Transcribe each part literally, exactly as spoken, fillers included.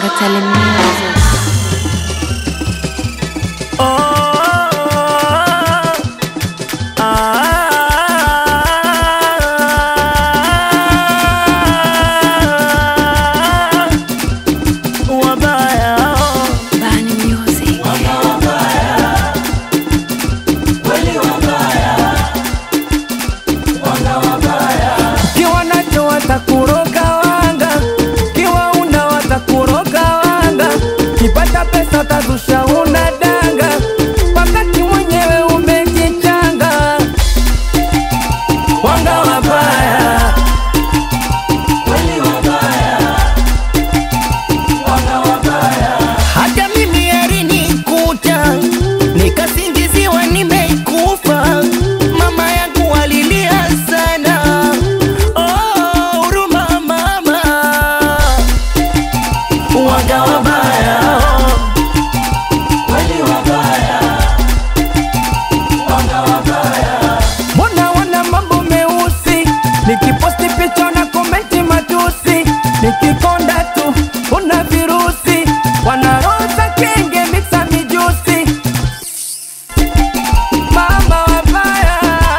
Vatali Music. Watakuroga wanga, kiwa una watakuroga wanga, kipata pesa tazusha una danga, wakati mwenyewe umejichanga. Wanga wabaya, wali wabaya, wanga wabaya. Hata mimi alinikuta nikasingiziwa nimeikufa, mama yangu walilia sana. Wanga wabaya, wali wabaya, wanga wabaya. Mbona wana mambo meusi, nikiposti picha na komenti matusi, nikikonda tu una virusi, wanaroza kenge mixa mijusi. Mama wabaya,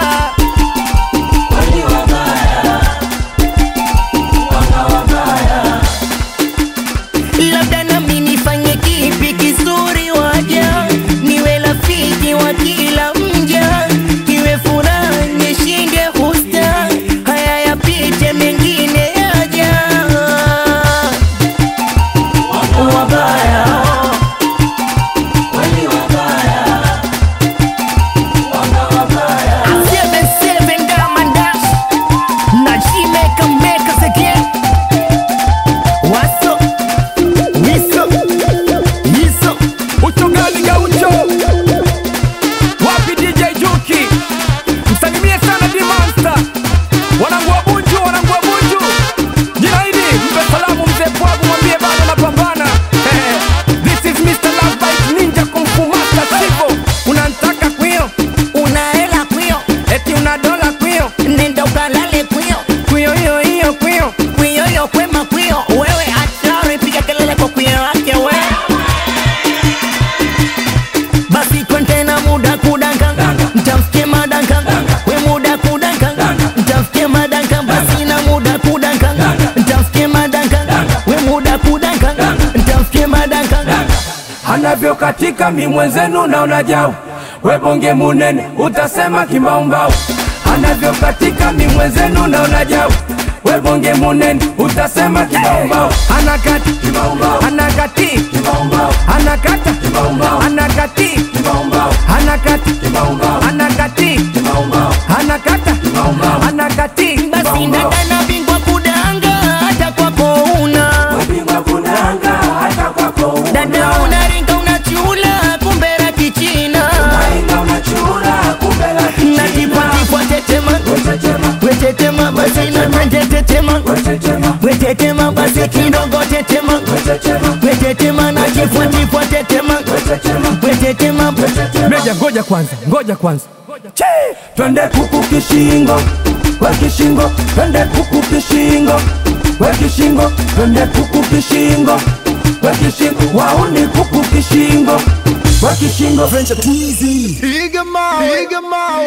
wali wabaya, wanga wabaya. Labda nami nifanye kipi kizuri waja, niwe rafiki wa kila mja, iwe furaha nishinde husta, haya yapite mengine yaja. Wabaya, wali wabaya, wanga wabaya. seven seven Diamond Dash na she make a make us again. What's up? Yiso, yiso, ucho gali ga ucho. Wapi D J Juki, msalimie sana D Monster. Wanangu wa Bunju, wanangu wa Bunju. Jina hili, mpe salamu mzee Pwagu, mwambie bado napambana. Eh, this is Mister Love Bite Ninja Kung Fu Master Sivo. Unanitaka kwio, unaela kwio, eti una dola kwio, nenda ukalale kwio. Kwio hiyo hiyo kwio, kwio hiyo kwema kwio. Wewe achari piga kelele kwa kwio wake we. Basi kontena muda kudanka, mtamfikie madanka. We muda kudanka, mtamfikie madanka. Basi na muda kudanka, mtamfikie madanka. We muda kudanka, mtamfikie madanka. Anavyo katika mi mwenzenu na unajau, we bonge munene utasema kimbaumbau. Anavyo katika mi mwenzenu na unajau, we bonge munene utasema kimbaumbau. Anakati kimbaumbau, anakati kimbaumbau, anakata kimbaumbau, anakati kimbaumbau, anakati kimbaumbau, anakati kimbaumbau, anakata kimbaumbau, anakati. Basi ndana bingwa kudanga hata kwako una, bingwa kudanga hata kwako una. Dada unaringa unachula kumbera kichina, unaringa unachula kumbera kichina. Natipati kwa tetema, wetetema basi na tetema, wetetema basi kidogo tetema, wetetema na kifuati kwa tetema, wetetema. Meja ngoja kwanza, ngoja kwanza. Che, twende kuku kishingo, we kishingo, twende kuku kishingo, we kishingo, twende kuku kishingo, we kishingo, wauni kuku kishingo, we kishingo. French too easy. Big Mao, Big Mao.